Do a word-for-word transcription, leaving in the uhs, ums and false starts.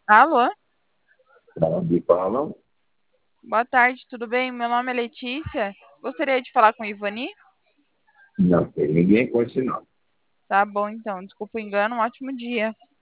Alô? De falam? Boa tarde, tudo bem? Meu nome é Letícia. Gostaria de falar com o Ivani? Não tem ninguém com esse nome. Tá bom, então. Desculpa o engano, um ótimo dia.